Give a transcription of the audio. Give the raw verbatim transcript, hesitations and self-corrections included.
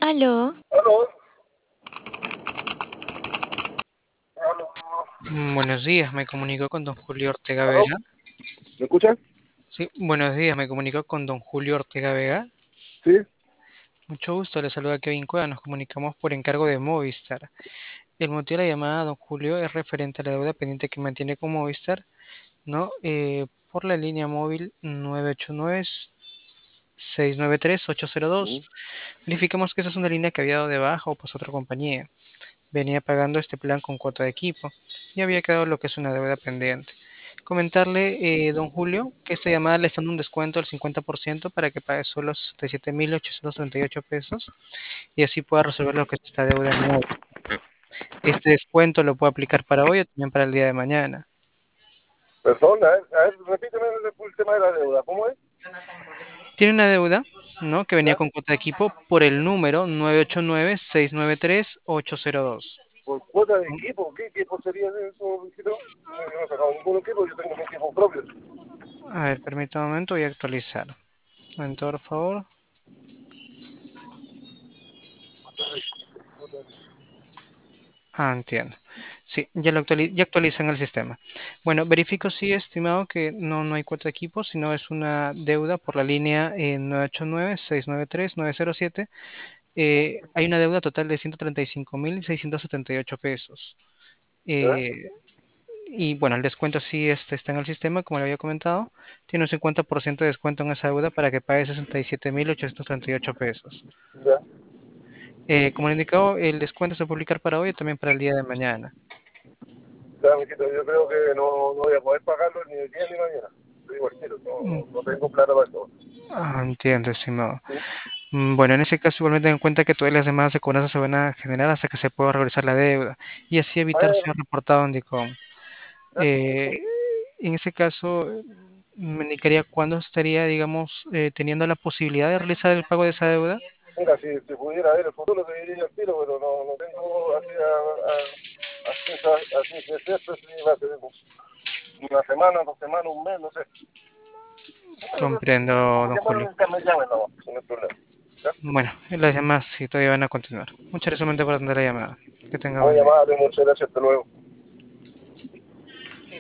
Aló, Aló, aló, Mm, Buenos días, me comunico con don Julio Ortega aló. Vega. ¿Me escuchan? Sí, buenos días, me comunico con don Julio Ortega Vega. Sí. Mucho gusto, le saluda Kevin Cueva, nos comunicamos por encargo de Movistar. El motivo de la llamada, don Julio, es referente a la deuda pendiente que mantiene con Movistar, ¿no? Eh, por la línea móvil nueve ocho nueve, seis nueve tres, ocho cero Mm. dos. Verificamos que esa es una línea que había dado de baja o pasó a otra compañía. Venía pagando este plan con cuota de equipo y había quedado lo que es una deuda pendiente. Comentarle, eh, don Julio, que esta llamada le está dando un descuento del cincuenta por ciento para que pague solo sesenta y siete mil ochocientos treinta y ocho pesos y así pueda resolver lo que es esta deuda en móvil. Este descuento lo puede aplicar para hoy o también para el día de mañana. Perdón, a ver, a ver, repíteme el, el tema de la deuda. ¿Cómo es? Tiene una deuda, ¿no? Que venía ¿Ya? con cuota de equipo por el número nueve ocho nueve, seis nueve tres, ocho cero dos. Por cuota de equipo. ¿Qué equipo sería eso, hijito? No, yo no he sacado ningún equipo, yo tengo mi equipo propio. A ver, permítame un momento, voy a actualizar. Un momento, por favor. Ah, entiendo. Sí, ya lo actuali- ya actualiza en el sistema. Bueno, verifico sí, estimado, que no, no hay cuota de equipo, sino es una deuda por la línea eh, nueve ocho nueve, seis nueve tres, nueve cero siete. Eh, hay una deuda total de ciento treinta y cinco mil seiscientos setenta y ocho pesos. ¿Ya? Eh, y bueno, el descuento sí este, está en el sistema, como le había comentado. Tiene un cincuenta por ciento de descuento en esa deuda para que pague sesenta y siete mil ochocientos treinta y ocho pesos. ¿Ya? Eh, como le he indicado, el descuento se va a publicar para hoy y también para el día de mañana. Ya, mijito, yo creo que no, no voy a poder pagarlo ni el día ni mañana. Estoy igual, Mm, no, no tengo plata para eso. ah, entiendo, estimado. ¿Sí? Mm, Bueno, en ese caso igualmente ten en cuenta que todas las llamadas de cobranza se van a generar hasta que se pueda regularizar la deuda y así evitar Bueno, ser reportado en DICOM. ya. Eh, en ese caso, eh, me indicaría cuándo estaría, digamos, eh, teniendo la posibilidad de realizar el pago de esa deuda. Mira, si, si pudiera ver el futuro, te diría el tiro, pero no, no tengo así a, a, a, ciencia- a ciencia cierta si va a ser una semana, dos semanas, un mes, no sé. Comprendo, Como don que Julio. bueno, que me llamen, no, no hay problema. ¿Ya? Bueno, las llamadas sí todavía van a continuar. Muchas gracias solamente por atender la llamada. Que tenga Muy buen día. amable, muchas gracias, hasta luego.